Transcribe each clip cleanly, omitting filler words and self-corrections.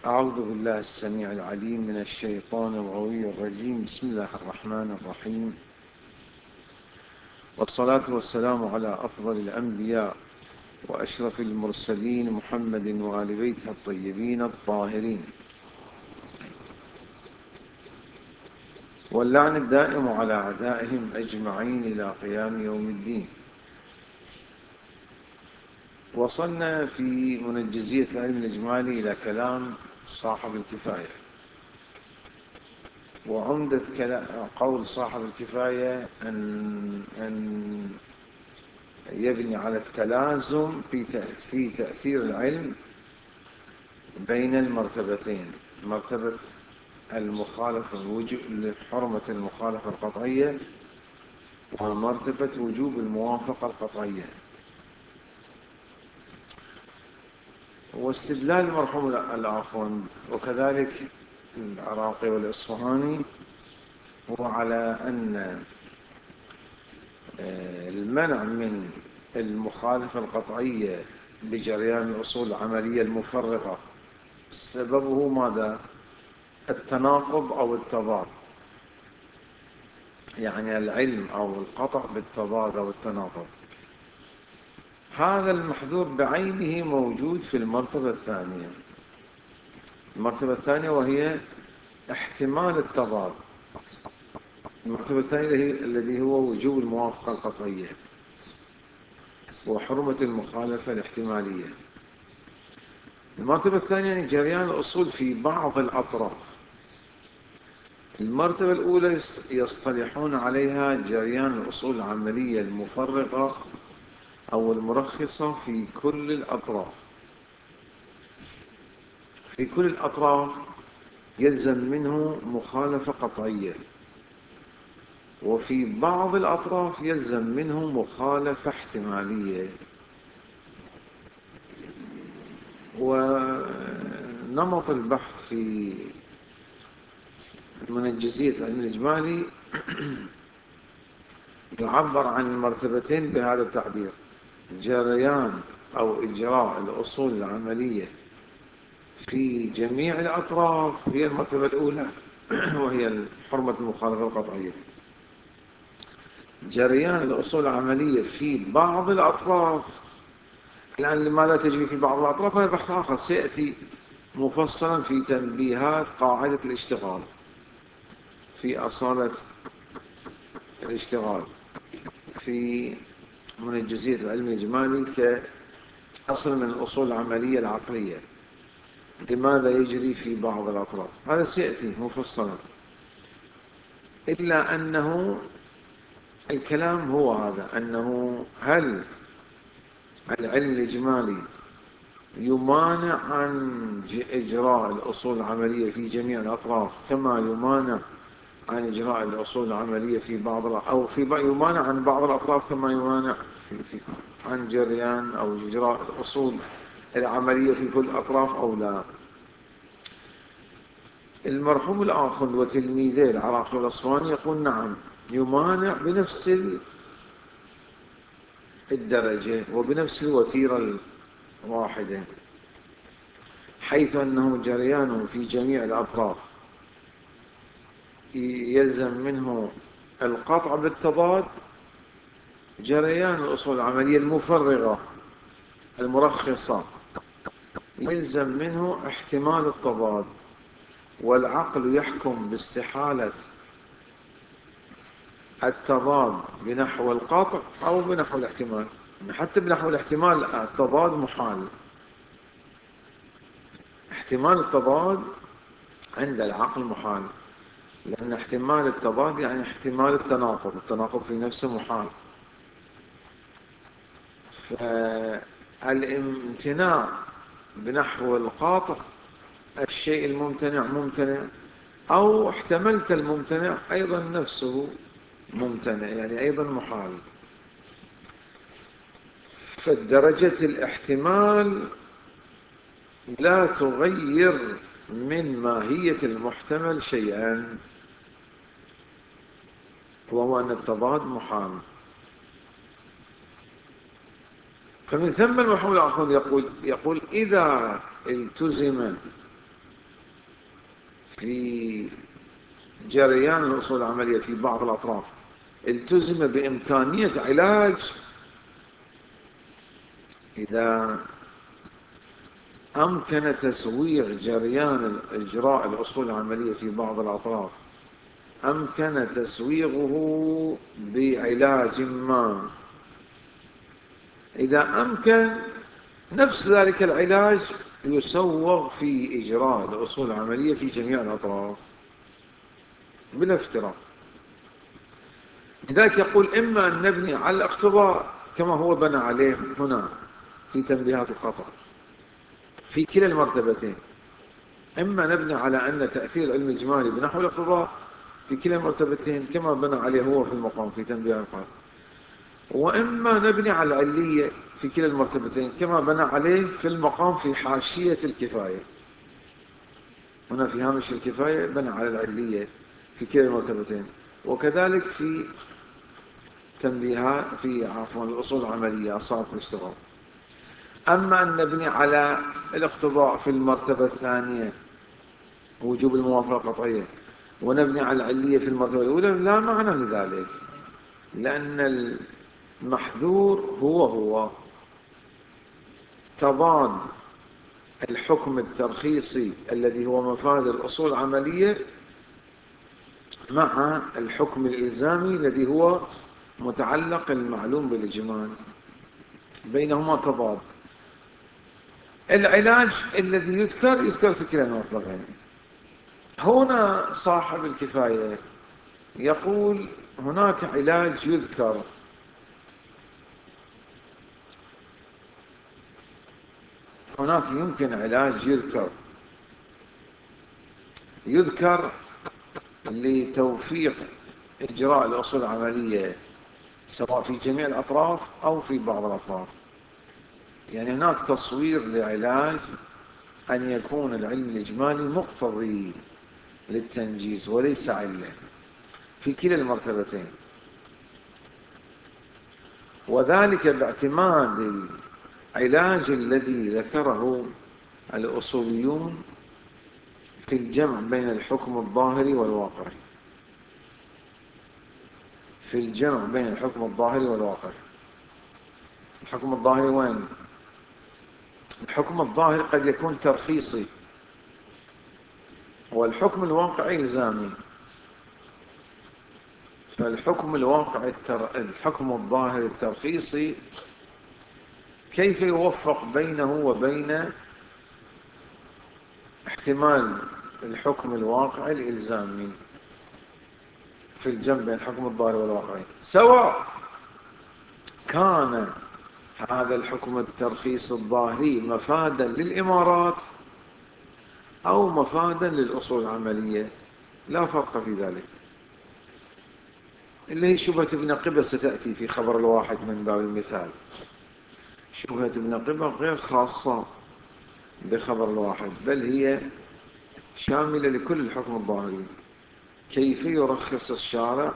أعوذ بالله السميع العليم من الشيطان الغوي الرجيم. بسم الله الرحمن الرحيم، والصلاة والسلام على أفضل الأنبياء وأشرف المرسلين محمد وآل بيته الطيبين الطاهرين، واللعن الدائم على أعدائهم أجمعين إلى قيام يوم الدين. وصلنا في منجزية العلم الإجمالي إلى كلام صاحب الكفاية، وعمدة قول صاحب الكفاية أن يبني على التلازم في تأثير العلم بين المرتبتين، مرتبة المخالفة حرمة المخالفة القطعية ومرتبة وجوب الموافقة القطعية. واستدلال المرحوم الآخوند وكذلك العراقي والإصفهاني هو على أن المنع من المخالفة القطعية بجريان الأصول العملية المفرغة سببه ماذا؟ التناقض أو التضاد، يعني العلم أو القطع بالتضاد أو التناقض. هذا المحذور بعينه موجود في المرتبة الثانية، المرتبة الثانية وهي احتمال التضاد. المرتبة الثانية الذي هو وجوب الموافقة القطعية وحرمة المخالفة الاحتمالية. المرتبة الثانية يعني جريان الأصول في بعض الأطراف. المرتبة الأولى يصطلحون عليها جريان الأصول العملية المفرغة أو المرخصة في كل الأطراف. في كل الأطراف يلزم منه مخالفة قطعية، وفي بعض الأطراف يلزم منه مخالفة احتمالية. ونمط البحث في منجزية العلم الإجمالي يعبر عن المرتبتين بهذا التعبير: جريان أو إجراء الأصول العملية في جميع الأطراف هي المرتبة الأولى وهي حرمة المخالفة القطعية. جريان الأصول العملية في بعض الأطراف، الآن لماذا تجري في بعض الأطراف؟ هذا بحث آخر سيأتي مفصلا في تنبيهات قاعدة الاشتغال في أصالة الاشتغال في منجزية العلم الإجمالي كأصل من الأصول العملية العقلية. لماذا يجري في بعض الأطراف؟ هذا سيأتي مفصلا، إلا أنه الكلام هو هذا: أنه هل العلم الإجمالي يمانع عن إجراء الأصول العملية في جميع الأطراف كما يمانع عن إجراء الأصول العملية في بعض أو يمانع عن بعض الأطراف كما يمانع عن جريان أو إجراء الأصول العملية في كل الأطراف أو لا؟ المرحوم الآخر وتلميذه العراقي والأصفهاني يقول نعم، يمانع بنفس الدرجة وبنفس الوتيرة الواحدة، حيث أنه جريانه في جميع الأطراف يلزم منه القطع بالتضاد. جريان الأصول العملية المفرغة المرخصة يلزم منه احتمال التضاد، والعقل يحكم باستحالة التضاد بنحو القطع أو بنحو الاحتمال. حتى بنحو الاحتمال التضاد محال. احتمال التضاد عند العقل محال، لأن احتمال التضاد يعني احتمال التناقض، التناقض في نفسه محال. فالامتناع بنحو القاطع، الشيء الممتنع ممتنع، أو احتملت الممتنع أيضا نفسه ممتنع، يعني أيضا محال. فالدرجة الاحتمال لا تغير من ماهية المحتمل شيئا، وهو أن التضاد محال. فمن ثم المحمول الآخر يقول إذا التزم في جريان الأصول العملية في بعض الأطراف التزم بإمكانية علاج، إذا أمكن تسويغ جريان إجراء الأصول العملية في بعض الأطراف، أمكن تسويغه بعلاج ما، إذا أمكن نفس ذلك العلاج يسوغ في إجراء الأصول العملية في جميع الأطراف بلا افتراق. لذلك يقول إما أن نبني على الاقتضاء كما هو بنى عليه هنا في تنبيهات الخطأ في كلا المرتبتين، إما نبني على أن تأثير العلم الإجمالي بنحو الاقتضاء في كلا المرتبتين كما بنى عليه هو في المقام في تنبيهات الخطأ، وإما نبني على العلية في كلا المرتبتين كما بنى عليه في المقام في حاشية الكفاية. هنا في هامش الكفاية بنى على العلية في كلا المرتبتين، وكذلك في تنبيهات في الأصول العملية أصابت الاشتغال. أما أن نبني على الاقتضاء في المرتبة الثانية وجوب الموافقة القطعية، ونبني على العلية في المرتبة الأولى، لا معنى لذلك، لأن المحذور هو تضاد الحكم الترخيصي الذي هو مفاد الأصول العملية مع الحكم الإلزامي الذي هو متعلق المعلوم بالإجمال، بينهما تضاد. العلاج الذي يذكر في كلا المطلقين. هنا صاحب الكفاية يقول هناك علاج يذكر، هناك يمكن علاج يذكر لتوفيق إجراء الأصول العملية سواء في جميع الأطراف أو في بعض الأطراف. يعني هناك تصوير لعلاج أن يكون العلم الإجمالي مقتضي للتنجيز وليس علة في كلا المرتبتين، وذلك باعتماد العلاج الذي ذكره الأصوليون في الجمع بين الحكم الظاهري والواقعي. في الجمع بين الحكم الظاهري والواقعي. الحكم الظاهري وين؟ الحكم الظاهري قد يكون ترخيصي، والحكم الواقعي إلزامي. فالحكم الواقعي الحكم الظاهري الترخيصي كيف يوفق بينه وبين احتمال الحكم الواقعي الإلزامي في الجمع بين الحكم الظاهري والواقعي، سواء كان هذا الحكم الترخيص الظاهري مفادا للإمارات أو مفادا للأصول العملية، لا فرق في ذلك. اللي هي شبهة ابن قبة ستأتي في خبر الواحد من باب المثال. شبهة ابن قبة غير خاصة بخبر الواحد، بل هي شاملة لكل الحكم الظاهري. كيف يرخص الشارع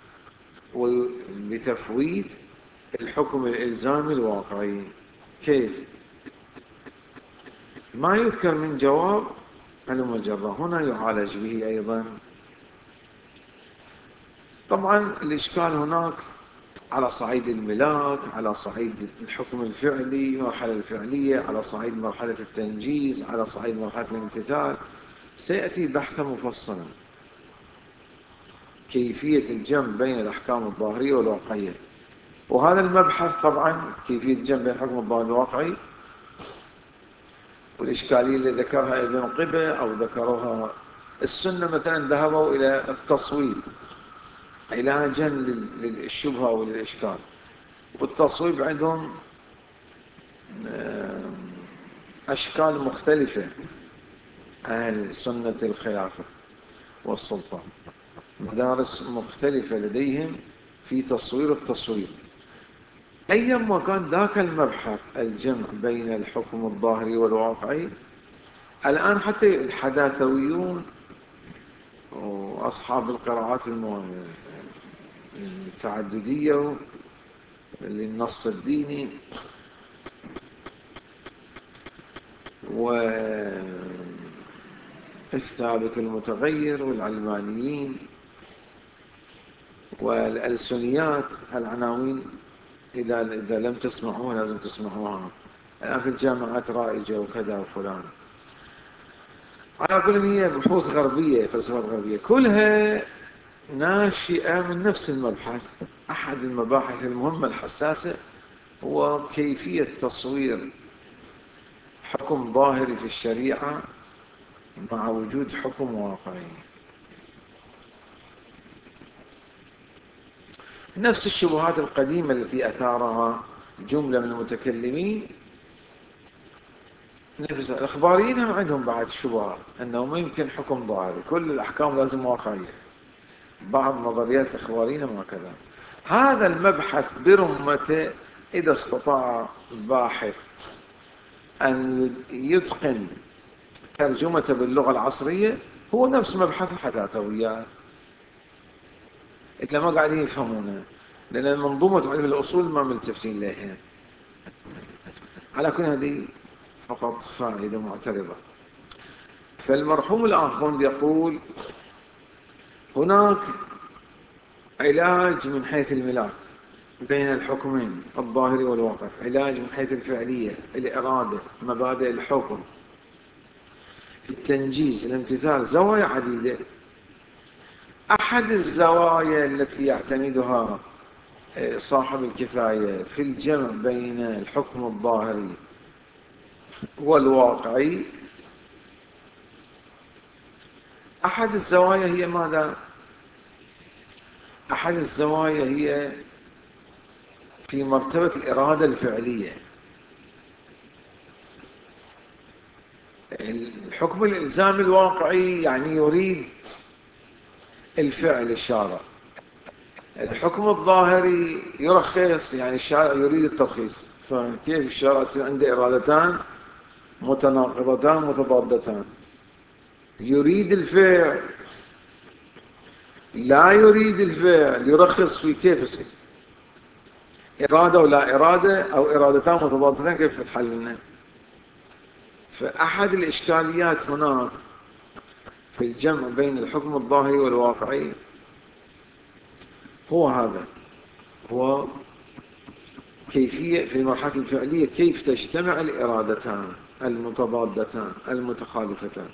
بتفويت الحكم الإلزامي الواقعي؟ كيف؟ ما يذكر من جواب المجرة هنا يعالج به أيضا. طبعا الإشكال هناك على صعيد الملاك، على صعيد الحكم الفعلي، المرحلة الفعلية، على صعيد مرحلة التنجيز، على صعيد مرحلة الامتثال، سيأتي بحثا مفصلا كيفية الجمع بين الأحكام الظاهرية والواقعية. وهذا المبحث طبعا كيفية الجمع بين الحكم الظاهري والواقعي والإشكالية اللي ذكرها ابن قبة أو ذكرها السنة مثلا، ذهبوا إلى التصويب علاجا للشبهة وللإشكال. والتصويب عندهم أشكال مختلفة. أهل سنة الخلافة والسلطة مدارس مختلفة لديهم في تصوير التصويب. أيما كان ذاك المبحث الجمع بين الحكم الظاهري والواقعي، الآن حتى الحداثويون وأصحاب القراءات التعددية للنص الديني الثابت المتغير والعلمانيين والألسنيات. العناوين إذا لم تسمعوها لازم تسمعوها. الآن في الجامعات رائجة وكذا وفلان. على كل هي بحوث غربية، فلسفات غربية كلها ناشئة من نفس المبحث. أحد المباحث المهمة الحساسة هو كيفية تصوير حكم ظاهري في الشريعة مع وجود حكم واقعي. نفس الشبهات القديمة التي أثارها جملة من المتكلمين، نفس الإخباريين هم عندهم بعد شبهات أنه ما يمكن حكم ظاهري، كل الأحكام لازم واقعية. بعض نظريات الإخباريين هكذا. هذا المبحث برمته إذا استطاع الباحث أن يتقن ترجمته باللغة العصرية، هو نفس مبحث الحداثويات، إلا ما قاعدين يفهمونه، لأن منظومة علم الأصول ما ملتفتين لها. على كل هذه فقط فائدة معترضة. فالمرحوم الآخوند يقول هناك علاج من حيث الملاك بين الحكمين الظاهري والواقع، علاج من حيث الفعلية، الإرادة، مبادئ الحكم، التنجيز، الامتثال، زوايا عديدة. أحد الزوايا التي يعتمدها صاحب الكفاية في الجمع بين الحكم الظاهري والواقعي، أحد الزوايا هي ماذا؟ أحد الزوايا هي في مرتبة الإرادة الفعلية. الحكم الإلزامي الواقعي يعني يريد الفعل الشارع. الحكم الظاهري يرخص، يعني الشارع يريد الترخيص. فكيف الشارع يصير عنده إرادتان متناقضتان متضادتان؟ يريد الفعل لا يريد الفعل، يرخص في كيف يصير إرادة ولا إرادة، أو إرادتان متضادتان، كيف الحل منه؟ فأحد الإشكاليات هناك في الجمع بين الحكم الظاهري والواقعي هو هذا، هو كيفية في المرحلة الفعلية كيف تجتمع الإرادتان المتضادتان المتخالفتان.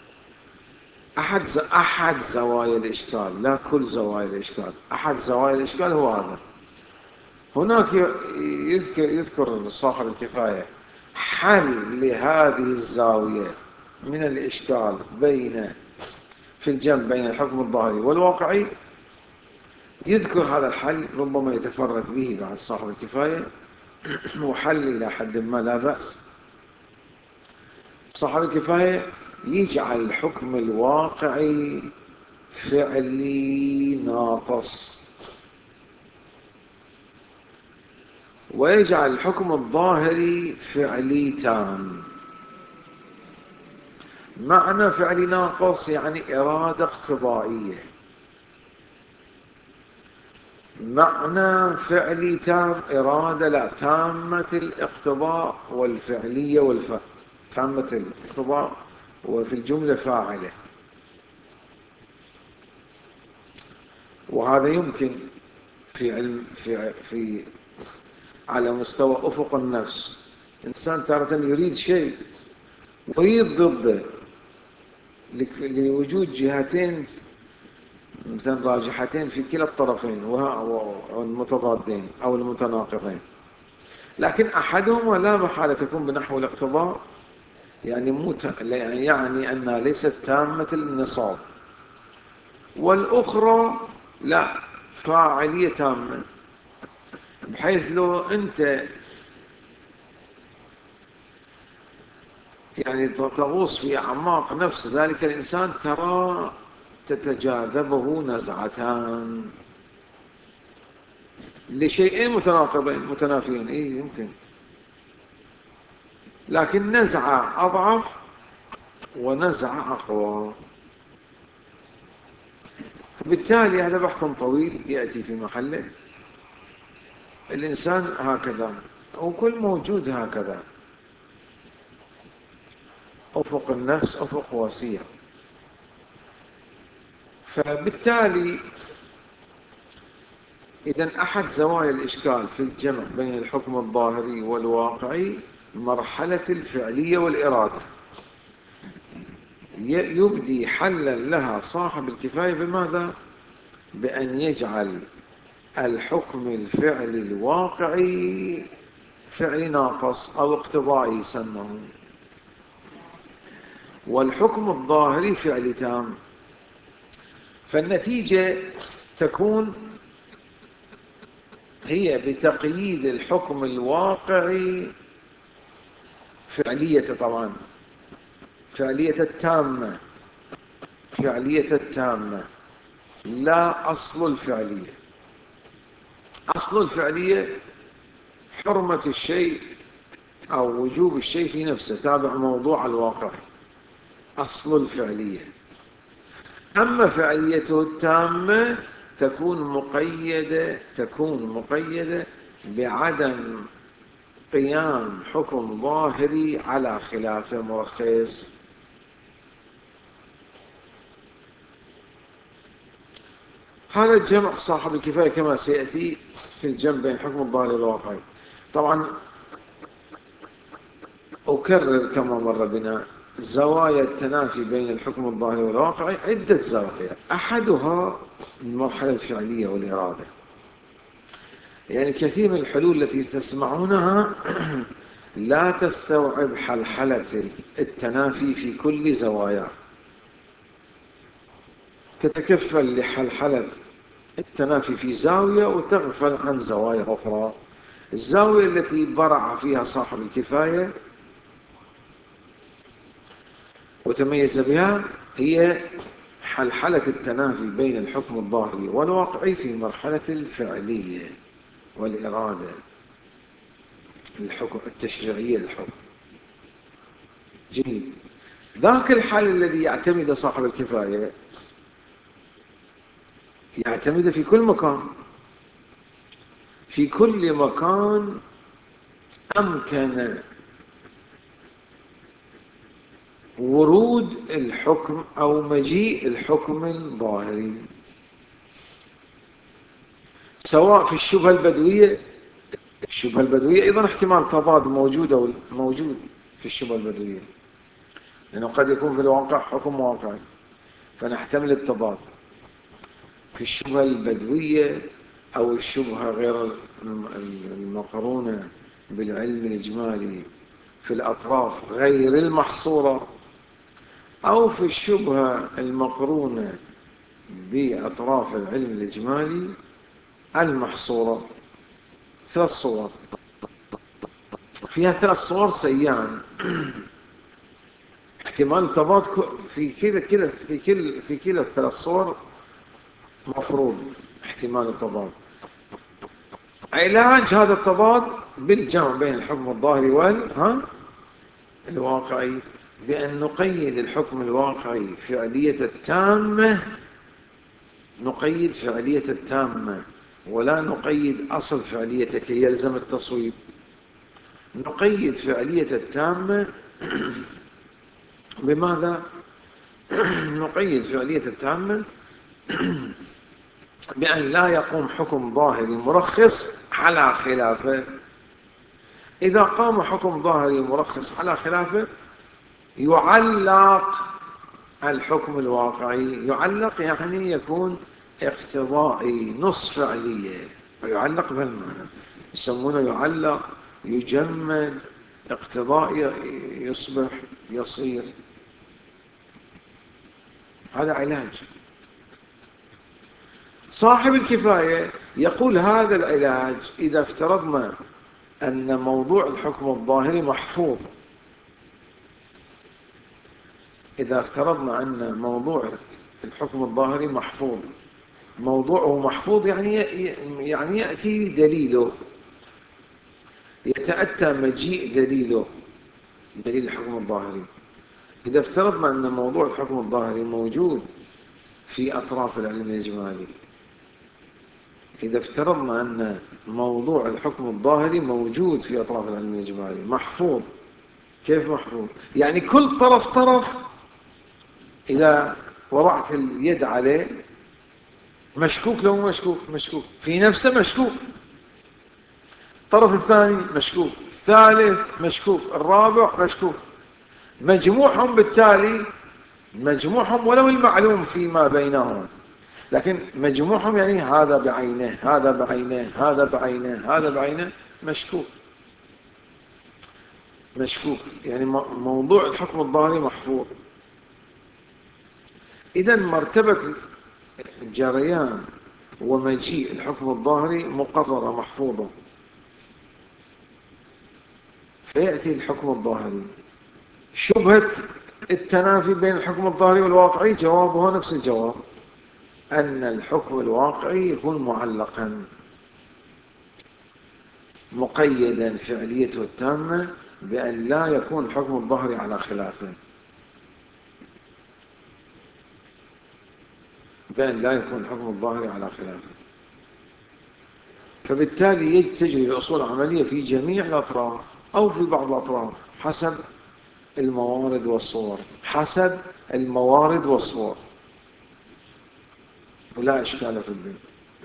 أحد زوايا الإشكال، لا كل زوايا الإشكال، أحد زوايا الإشكال هو هذا. هناك يذكر صاحب الكفاية حل لهذه الزاوية من الإشكال في الجمع بين الحكم الظاهري والواقعي. يذكر هذا الحل، ربما يتفرد به بعد صاحب الكفاية، وحل إلى حد ما لا بأس. صاحب الكفاية يجعل الحكم الواقعي فعلي ناقص، ويجعل الحكم الظاهري فعلي تام. معنى فعلي ناقص يعني إرادة اقتضائية. معنى فعلي تام إرادة لا تامة الاقتضاء والفعلية تامة الاقتضاء وفي الجملة فاعلة. وهذا يمكن في علم في على مستوى أفق النفس. الإنسان تارة يريد شيء ويريد ضده لوجود جهتين مثلا راجحتين في كلا الطرفين والمتضادين أو المتناقضين، لكن أحدهما لا محالة تكون بنحو الاقتضاء، يعني أنها ليست تامة النصاب، والأخرى لا، فاعلية تامة، بحيث لو أنت يعني تغوص في أعماق نفس ذلك الإنسان ترى تتجاذبه نزعتان لشيئين متناقضين متنافيين، يمكن، لكن نزعة أضعف ونزعة أقوى. فبالتالي هذا بحث طويل يأتي في محله. الإنسان هكذا، وكل موجود هكذا، أفق النفس أفق واسع. فبالتالي إذن أحد زوايا الإشكال في الجمع بين الحكم الظاهري والواقعي مرحلة الفعلية والإرادة، يبدي حلا لها صاحب الكفاية بماذا؟ بأن يجعل الحكم الفعلي الواقعي فعل ناقص أو اقتضائي يسمونه، والحكم الظاهري فعل تام. فالنتيجة تكون هي بتقييد الحكم الواقعي فعلية، طبعا فعلية التامة، فعلية التامة لا أصل الفعلية. أصل الفعلية حرمة الشيء أو وجوب الشيء في نفسه تابع موضوع الواقع، أصل الفعلية. أما فعليته التامة تكون مقيدة بعدم قيام حكم ظاهري على خلافه مرخص. هذا الجمع صاحب الكفاية كما سيأتي في الجمع بين الحكم الظاهري والواقعي. طبعا أكرر كما مر بنا زوايا التنافي بين الحكم الظاهري والواقعي عدة زوايا، أحدها المرحلة الفعلية والإرادة. يعني كثير من الحلول التي تسمعونها لا تستوعب حلحلة التنافي في كل زواياه، تتكفل لحلحلة التنافي في زاوية وتغفل عن زوايا أخرى. الزاوية التي برع فيها صاحب الكفاية وتميز بها هي حلحلة التنافي بين الحكم الظاهري والواقعي في مرحلة الفعلية والإرادة، الحكم التشريعية للحكم. جيد. ذاك الحال الذي يعتمد صاحب الكفاية يعتمد في كل مكان، في كل مكان أمكن ورود الحكم أو مجيء الحكم الظاهري، سواء في الشبهة البدوية. الشبهة البدوية أيضا احتمال تضاد موجود في الشبهة البدوية، لأنه قد يكون في الواقع حكم واقعي، فنحتمل التضاد في الشبهة البدوية أو الشبهة غير المقرونة بالعلم الإجمالي في الأطراف غير المحصورة، أو في الشبهة المقرونة بأطراف العلم الإجمالي المحصورة. ثلاث صور، فيها ثلاث صور سيان. احتمال تضاد في كلا الثلاث صور مفروض احتمال التضاد. علاج هذا التضاد بالجمع بين الحكم الظاهري والواقعي، بأن نقيد الحكم الواقعي فعلية التامة، نقيد فعلية التامة ولا نقيد أصل فعليته كي يلزم التصويب. نقيد فعلية التامة بماذا؟ نقيد فعلية التامة بأن لا يقوم حكم ظاهري مرخص على خلافه. إذا قام حكم ظاهري مرخص على خلافه يعلق الحكم الواقعي. يعلق يعني يكون اقتضائي نص فعلية، ويعلق بالمعنى يسمونه يعلق، يجمد، اقتضائي يصبح يصير. هذا علاج. صاحب الكفاية يقول هذا العلاج إذا افترضنا أن موضوع الحكم الظاهري محفوظ. إذا افترضنا أن موضوع الحكم الظاهري محفوظ، موضوعه محفوظ يعني يأتي دليله، يتأتى مجيء دليله، دليل الحكم الظاهري. إذا افترضنا أن موضوع الحكم الظاهري موجود في أطراف العلم الإجمالي، إذا افترضنا أن موضوع الحكم الظاهري موجود في أطراف العلم الإجمالي محفوظ. كيف محفوظ؟ يعني كل طرف إذا وضعت اليد عليه مشكوك لو مشكوك، مشكوك في نفسه، مشكوك. الطرف الثاني مشكوك، الثالث مشكوك، الرابع مشكوك. مجموعهم بالتالي، مجموعهم ولو المعلوم فيما بينهم، لكن مجموعهم يعني هذا بعينه، هذا بعينه، هذا بعينه، هذا بعينه، مشكوك. مشكوك يعني موضوع الحكم الظاهري محفوظ. إذا مرتبة جريان ومجيء الحكم الظاهري مقررة محفوظة. فيأتي الحكم الظاهري. شبهة التنافي بين الحكم الظاهري والواقعي جوابها نفس الجواب، أن الحكم الواقعي يكون معلقا مقيدا فعليته التامة بأن لا يكون الحكم الظاهري على خلافه، بأن لا يكون الحكم الظاهري على خلافه. فبالتالي تجري الأصول العملية في جميع الأطراف أو في بعض الأطراف حسب الموارد والصور، حسب الموارد والصور، ولا إشكال في البيت.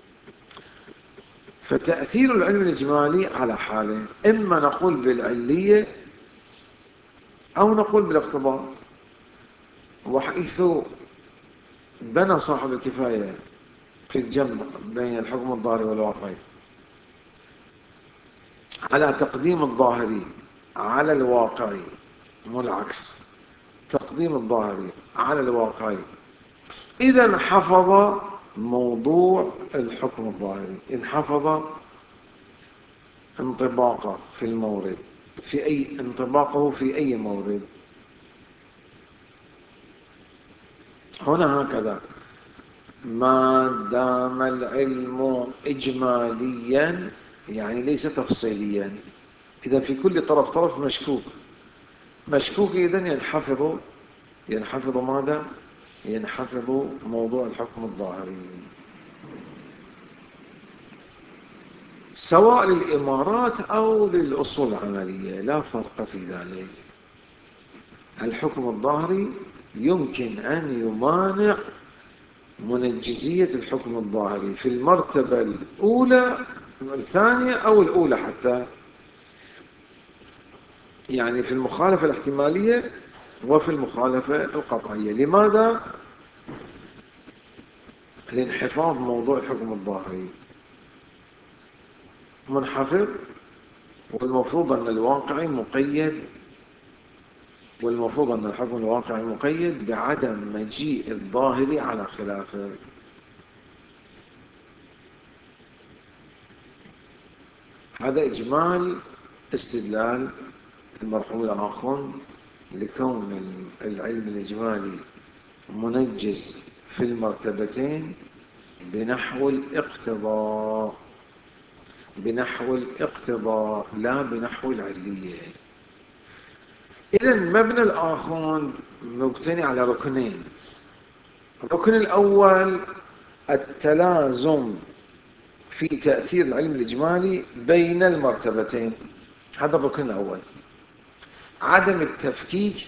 فتأثير العلم الإجمالي على حالين، إما نقول بالعلية أو نقول بالاقتضاء. وحيث بنى صاحب الكفاية في الجمع بين الحكم الظاهري والواقعي على تقديم الظاهري على الواقعي، مو العكس، تقديم الظاهري على الواقعي، إذا انحفظ موضوع الحكم الظاهري، انحفظ انطباقه في المورد، في أي انطباقه في أي مورد. هنا هكذا، ما دام العلم إجماليا يعني ليس تفصيليا، إذا في كل طرف مشكوك، مشكوك إذن ينحفظ ماذا؟ ينحفظ موضوع الحكم الظاهري، سواء للإمارات أو للأصول العملية، لا فرق في ذلك. الحكم الظاهري يمكن أن يمانع منجزية الحكم الظاهري في المرتبة الأولى، الثانية أو الأولى حتى، يعني في المخالفة الاحتمالية وفي المخالفة القطعية. لماذا؟ لانحفاظ موضوع الحكم الظاهري منحفظ، والمفروض أن الواقعي مقيد، والمفروض أن الحكم الواقعي مقيد بعدم مجيء الظاهر على خلافه. هذا إجمال استدلال المرحوم الآخر لكون العلم الإجمالي منجز في المرتبتين بنحو الاقتضاء، بنحو الاقتضاء لا بنحو العلية. إذن مبنى الآخر مبتني على ركنين. الركن الأول التلازم في تأثير العلم الإجمالي بين المرتبتين، هذا الركن الأول، عدم التفكيك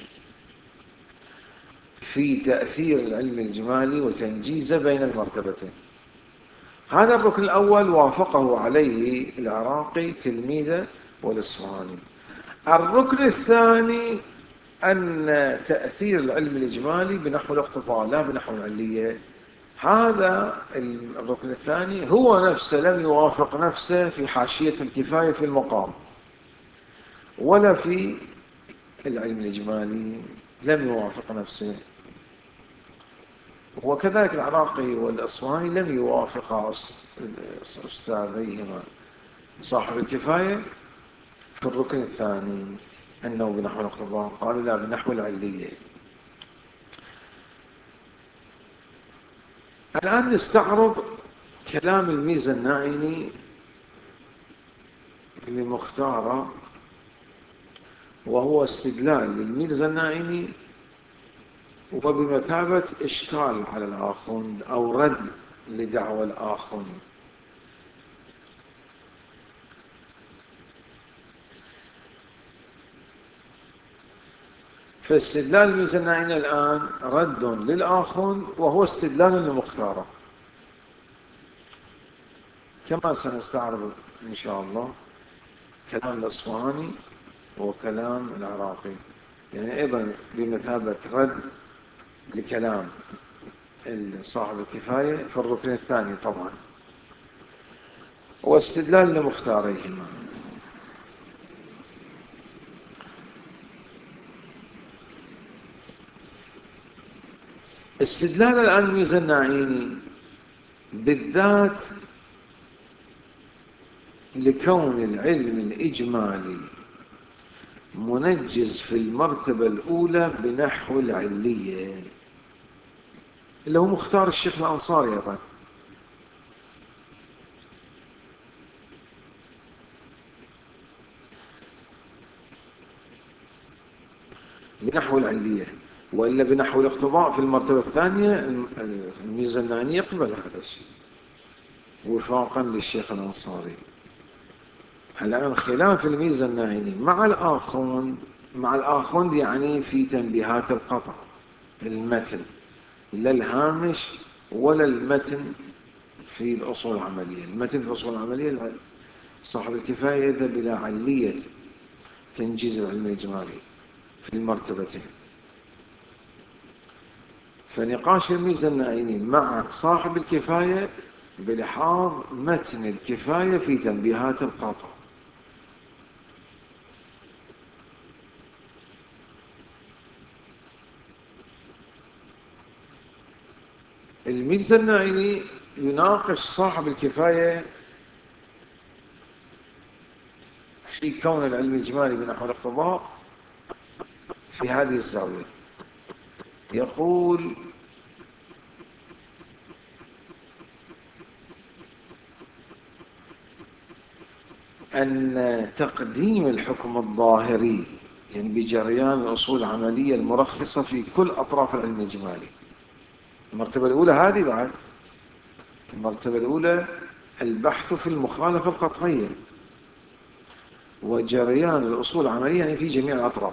في تأثير العلم الإجمالي وتنجيزه بين المرتبتين. هذا الركن الأول وافقه عليه العراقي تلميذه والإصفهاني. الركن الثاني أن تأثير العلم الإجمالي بنحو الاقتضاء لا بنحو العلية. هذا الركن الثاني هو نفسه لم يوافق نفسه في حاشية الكفاية في المقام ولا في العلم الإجمالي، لم يوافق نفسه. وكذلك العراقي والأصفهاني لم يوافق أستاذيهما صاحب الكفاية في الركن الثاني أنه بنحو الاقتضاء، قالوا لا بنحو العلية. الآن نستعرض كلام الميزة الناعيني اللي مختاره، وهو استدلال للميزة الناعيني وبمثابة إشكال على الآخوند أو رد لدعوى الآخوند. فاستدلال الميزة الناعيني الآن رد للآخوند وهو استدلال لمختاره. كما سنستعرض إن شاء الله كلام الأصفهاني وكلام العراقي، يعني أيضا بمثابة رد لكلام صاحب الكفاية في الركن الثاني طبعا، واستدلال لمختاريهما. استدلال الآن الميزة الناعيني بالذات لكون العلم الإجمالي منجز في المرتبة الأولى بنحو العلية، اللي هو مختار الشيخ الأنصاري أيضا. بنحو العلية، وإلا بنحو الاقتضاء في المرتبة الثانية الميزة الناعيني يقبل هذا الشيء وفاقا للشيخ الأنصاري. الآن خلاف الميزة الناعيني مع الآخرون يعني في تنبيهات القطع، المتن لا الهامش ولا المتن في الأصول العملية. المتن في الأصول العملية صاحب الكفاية يذهب إلى علية تنجيز العلم الإجمالي في المرتبتين. فنقاش الميزة الناعيني مع صاحب الكفاية بلحاظ متن الكفاية في تنبيهات القطع. الميزة الناعيني يناقش صاحب الكفاية في كون العلم الإجمالي بنحو الاقتضاء في هذه الزاوية. يقول: أن تقديم الحكم الظاهري يعني بجريان الأصول العملية المرخصة في كل أطراف العلم الإجمالي. المرتبة الأولى هذه، بعد المرتبة الأولى البحث في المخالفة القطعية وجريان الأصول العملية يعني في جميع الأطراف.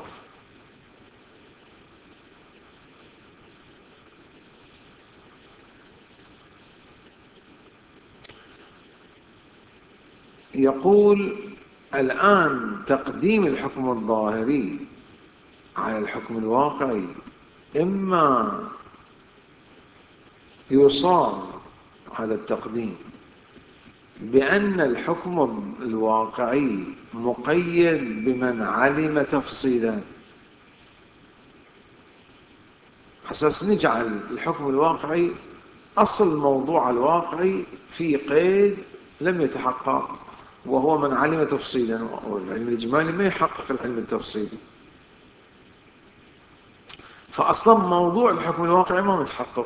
يقول: الآن تقديم الحكم الظاهري على الحكم الواقعي إما يصار هذا التقديم بأن الحكم الواقعي مقيد بمن علم تفصيلا، أساس نجعل الحكم الواقعي أصل الموضوع الواقعي في قيد لم يتحقق، وهو من علم تفصيلا، والعلم الإجمالي ما يحقق العلم التفصيلي، فأصلا موضوع الحكم الواقعي ما متحقق.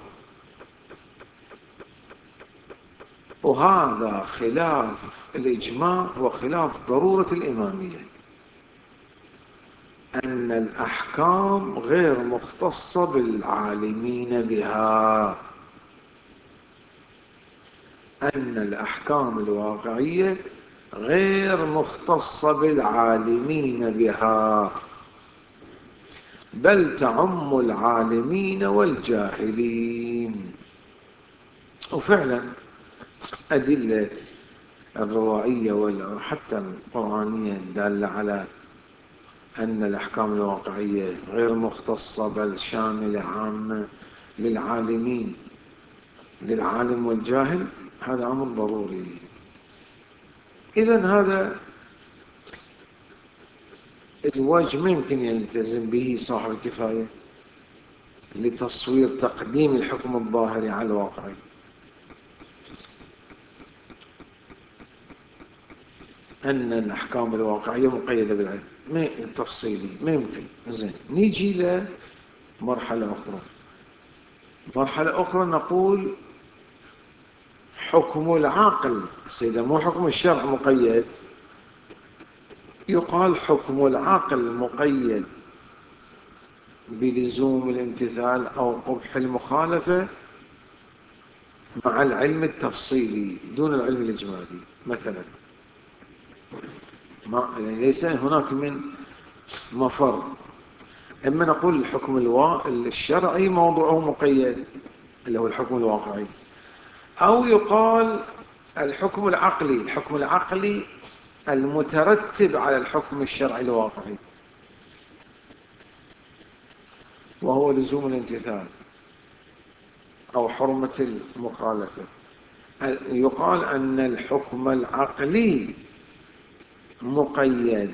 وهذا خلاف الإجماع وخلاف ضرورة الإمامية، أن الأحكام غير مختصة بالعالمين بها، أن الأحكام الواقعية غير مختصة بالعالمين بها، بل تعم العالمين والجاهلين. وفعلا أدلة الروائية وحتى القرآنية الدالة على أن الأحكام الواقعية غير مختصة بل شاملة عامة للعالمين، للعالم والجاهل، هذا أمر ضروري. إذن هذا الوجه ما يمكن يلتزم به صاحب الكفاية لتصوير تقديم الحكم الظاهري على الواقعي، أن الأحكام الواقعية مقيدة بالعلم التفصيلي، ما يمكن. زين، نيجي لمرحلة أخرى. مرحلة أخرى نقول حكم العقل، إذا مو حكم الشرع مقيد، يقال حكم العقل مقيد بلزوم الامتثال أو قبح المخالفة مع العلم التفصيلي دون العلم الإجمالي. مثلا يعني ليس هناك من مفر، إما نقول الحكم الشرعي موضوعه مقيد اللي هو الحكم الواقعي، أو يقال الحكم العقلي المترتب على الحكم الشرعي الواقعي، وهو لزوم الامتثال أو حرمة المخالفة. يقال أن الحكم العقلي مقيد،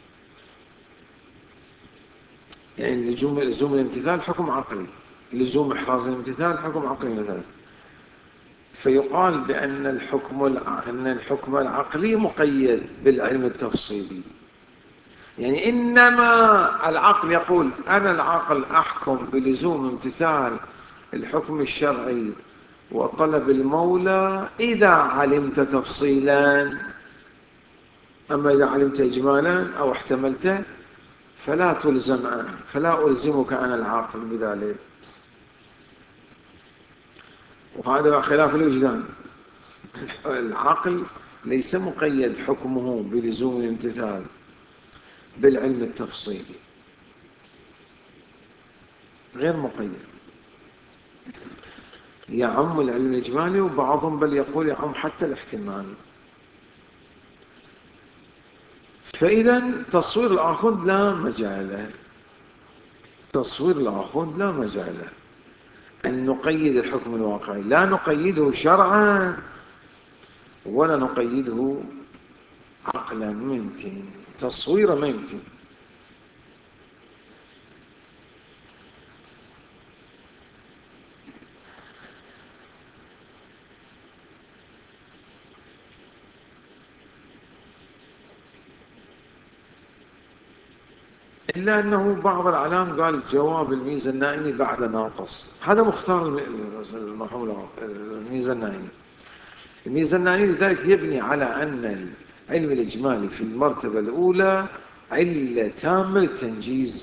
يعني لزوم الامتثال حكم عقلي، لزوم إحراز الامتثال حكم عقلي مثلا. فيقال بأن الحكم العقلي مقيد بالعلم التفصيلي، يعني إنما العقل يقول أنا العقل أحكم بلزوم امتثال الحكم الشرعي وطلب المولى إذا علمت تفصيلا، أما إذا علمت إجمالا أو احتملته فلا ألزمك أنا العاقل بذلك. وهذا خلاف الوجدان. العقل ليس مقيد حكمه بلزوم الامتثال بالعلم التفصيلي، غير مقيد، يعم العلم الإجمالي، وبعضهم بل يقول يعم حتى الاحتمال. فإذا تصوير الآخذ لا مجال أن نقيد الحكم الواقعي، لا نقيده شرعا ولا نقيده عقلا، ممكن تصويره ما يمكن. إلا أنه بعض الأعلام قال جواب الميزة النائني بعد ناقص، هذا مختار الميزة النائني. الميزة النائني لذلك يبني على أن العلم الإجمالي في المرتبة الأولى علة تامة التنجيز.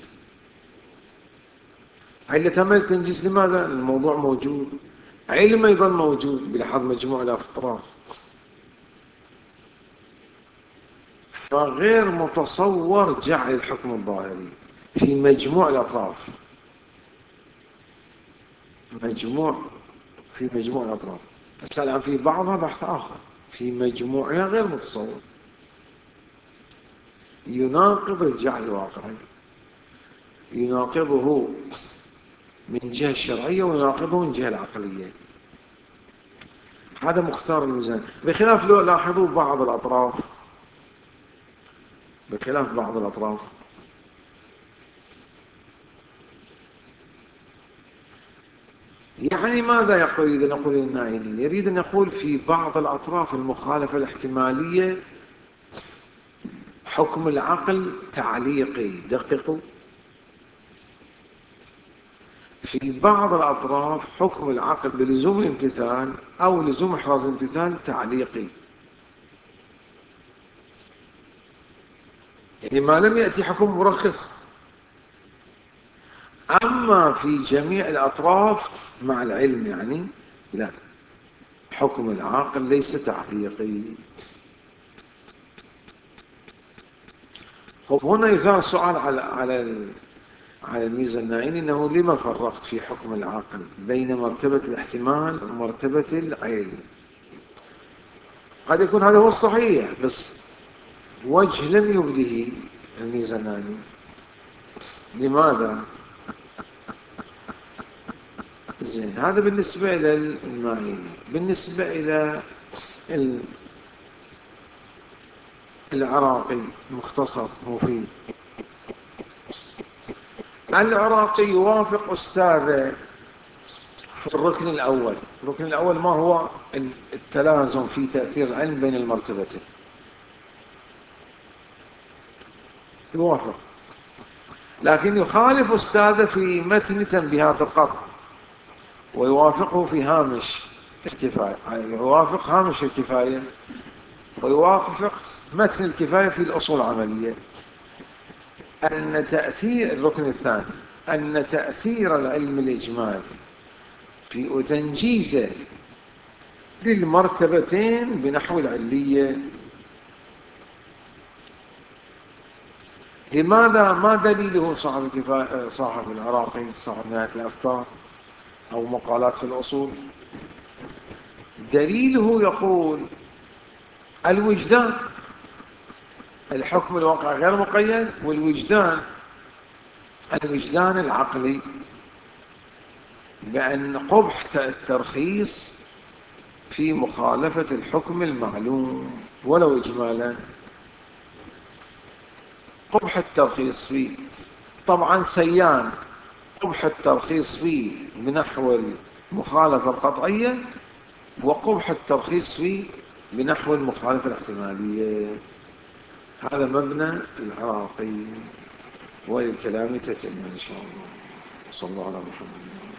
علة تامة التنجيز لماذا؟ الموضوع موجود، علم أيضا موجود بلحاظ مجموع الأطراف، فغير متصور جعل الحكم الظاهري في مجموع الأطراف، في مجموع الأطراف. السلام في بعضها بحث آخر، في مجموعها غير متصور، يناقض الجعل الواقعي، يناقضه من جهة الشرعية ويناقضه من جهة العقلية. هذا مختار الميزان، بخلاف لو لاحظوا بعض الأطراف، يعني ماذا يريد أن يقول النائلي؟ يريد أن يقول في بعض الأطراف المخالفة الاحتمالية حكم العقل تعليقي، دققوا، في بعض الأطراف حكم العقل بلزوم الامتثال أو لزوم إحراز الامتثال تعليقي، يعني ما لم يأتي حكم مرخص. أما في جميع الأطراف مع العلم يعني لا، حكم العاقل ليس تعليقي. هنا يثار سؤال على الميزة النائني، أنه لما فرقت في حكم العاقل بين مرتبة الاحتمال ومرتبة العلم؟ قد يكون هذا هو الصحيح، بس وجه لم يبده الميزة النائني. لماذا؟ زين، هذا بالنسبة إلى المعيني. بالنسبة إلى العراقي مختصر مفيد، العراقي يوافق أستاذه في الركن الأول. الركن الأول ما هو؟ التلازم في تأثير العلم بين المرتبتين، يوافق، لكن يخالف أستاذه في متن تنبيهات القطع، ويوافقه في هامش الكفاية، يوافق هامش الكفاية، ويوافق متن الكفاية في الأصول العملية. أن تأثير الركن الثاني أن تأثير العلم الإجمالي في تنجيزه للمرتبتين بنحو العلية. لماذا؟ ما دليله صاحب الكفاية، صاحب العراقي، صاحب نهاية الأفكار أو مقالات في الأصول؟ دليله يقول الوجدان، الحكم الواقع غير مقيد، والوجدان الوجدان العقلي بأن قبح الترخيص في مخالفة الحكم المعلوم ولو إجمالا. قبح الترخيص فيه طبعا سيان، قبح الترخيص فيه بنحو المخالفة القطعية، وقبح الترخيص فيه بنحو المخالفة الاحتمالية. هذا مبنى العراقي، والكلام تتم إن شاء الله. صلى الله على محمد.